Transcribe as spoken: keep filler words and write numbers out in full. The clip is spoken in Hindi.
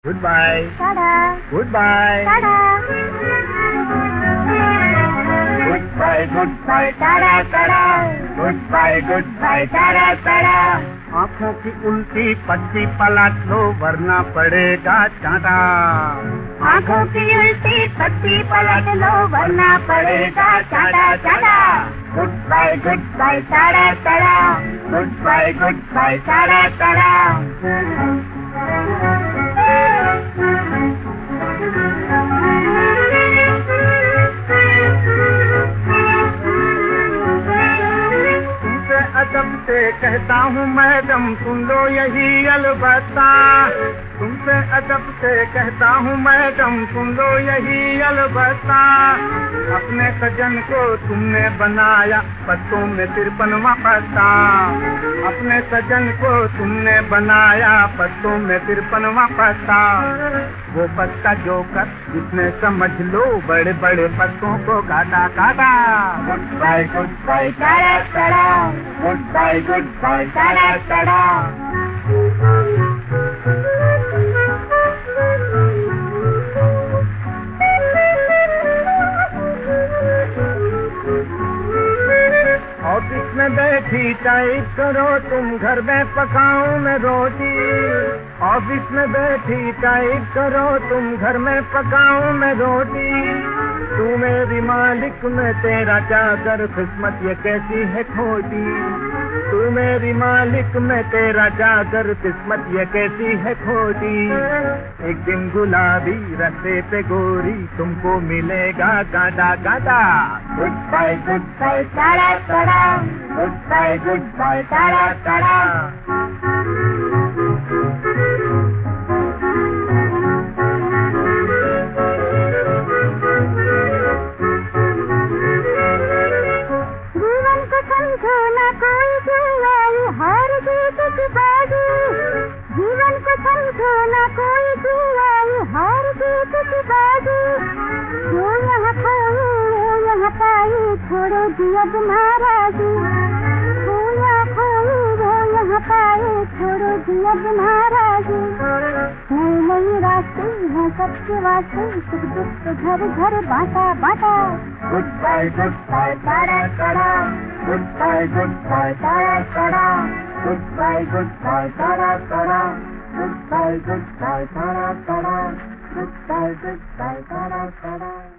Goodbye. Ta-da. Goodbye. Ta-da. Goodbye, goodbye, Ta-da, ta-da. goodbye, goodbye, ta-da, ta-da. आँखों की उल्टी पट्टी पलट लो वरना पड़ेगा चाटा। आँखों की उल्टी पट्टी पलट लो वरना पड़ेगा चाटा चाटा। Goodbye, Goodbye, ta-da, ta-da. goodbye, goodbye, Ta-da, ta-da. तुमसे अदब से कहता हूँ मैडम सुन लो यही अलबत्ता। तुमसे अदब से कहता हूँ मैडम सुन लो यही अलबत्ता। अपने सजन को तुमने बनाया पत्तों में तिरपनवा पत्ता। अपने सजन को तुमने बनाया पत्तों में तिरपनवा पत्ता। वो पत्ता जो कर जिसने समझ लो बड़े बड़े पत्तों को काटा काटा। Goodbye, goodbye, ta-da, ta-da. Goodbye, goodbye, Ta-da, ta-da. Office में बैठी टाइप करो तुम घर में पकाऊं मैं रोटी। ऑफिस में बैठी टाइप करो तुम घर में पकाऊं मैं रोटी। तू मेरी मालिक मैं तेरा चाकर किस्मत ये कैसी है खोटी। तू मेरी मालिक मैं तेरा चाकर किस्मत ये कैसी है खोटी। एक दिन गुलाबी रस्ते पे गोरी तुमको मिलेगा कांटा कांटा। Goodbye, goodbye, ta-da, ta-da. Goodbye, Goodbye, ta-da, ta-da. जीवन को समझो ना कोई जुआई हार जीत की बाजी। जीवन को समझो ना कोई जुआई हार जीत की बाजी। जो यहाँ खाई वो यहाँ पाई छोड़ो दिया नाराजी। जो यहाँ खाई वो यहाँ पाई छोड़ो दिया नाराजी। नई नई रास्ते हैं सबके वास्ते सुख दुख तो घर घर बांटा बांटा। Goodbye, goodbye, ta-da, ta-da. goodbye, goodbye, Ta-da, ta-da. goodbye, goodbye, Ta-da, ta-da. goodbye, goodbye, Ta-da, ta-da. Goodbye, goodbye, ta-da, ta-da.